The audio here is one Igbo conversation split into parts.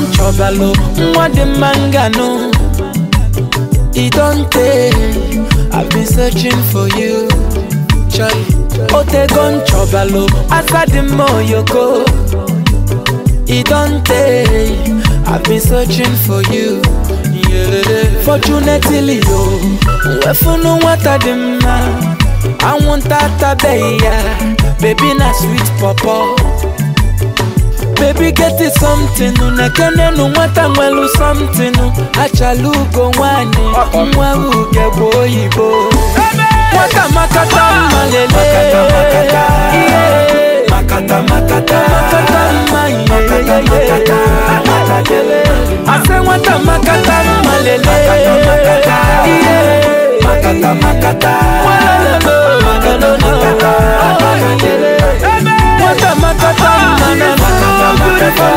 chobalo, mwade mangano. It don't take, I've been searching for you. Charlie, ote gon chobalo, asade moyoko. It don't take, I've been searching for you. Fortunately, yo, wefunu watadima. I want that baby na sweet papa. Baby get it something, unekene no wata mwelu something. Achalugo wani, mwa uge boyibo. Wata makata malele, makata makata, makata makata, ase wata makata malele, makata makata, makata makata, wata makata mana makata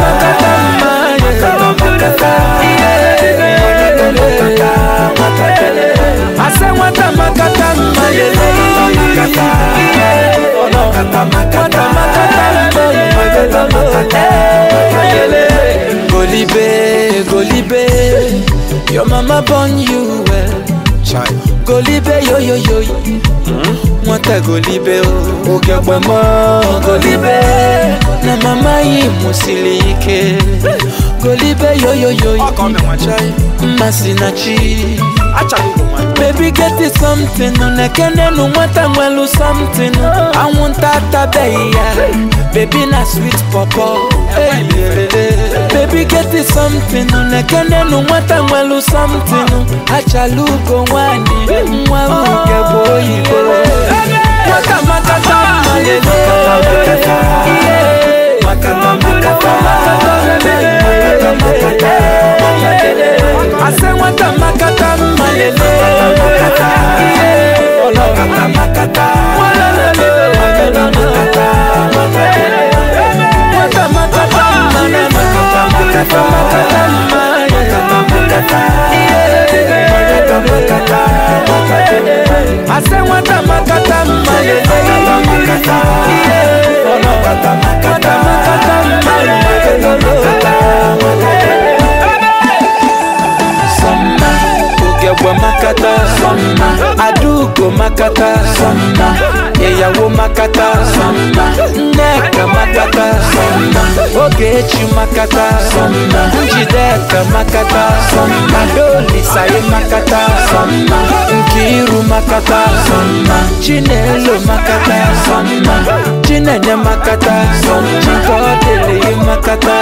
ase wata makata malele, Golibe, Golibe, your mama born you well. Golibe, yo yo yo, mwata Golibe o, ogebwe mo Golibe, na mama yi musilike. Golibe, yo yo yo, masinachi. Baby get it something, unekene no wata mwelu something. I want that baby na sweet papa. Baby get it something, unekene no wata mwelu something. Achalugo wani, mwa uge boyibo. Wata makata malele, makata makata, ase wata makata malele, makata makata, wata makata mana makata makata, ase wata makata malele, makata makata, adugo makata, eyawo makata, neka makata, ogechi makata, njideka makata, adoli saye makata, nkiru makata, chinelo makata, chinenye makata, chikodele makata,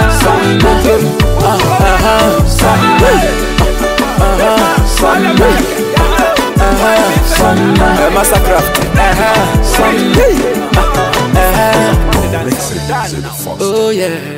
Massacraft. Oh yeah.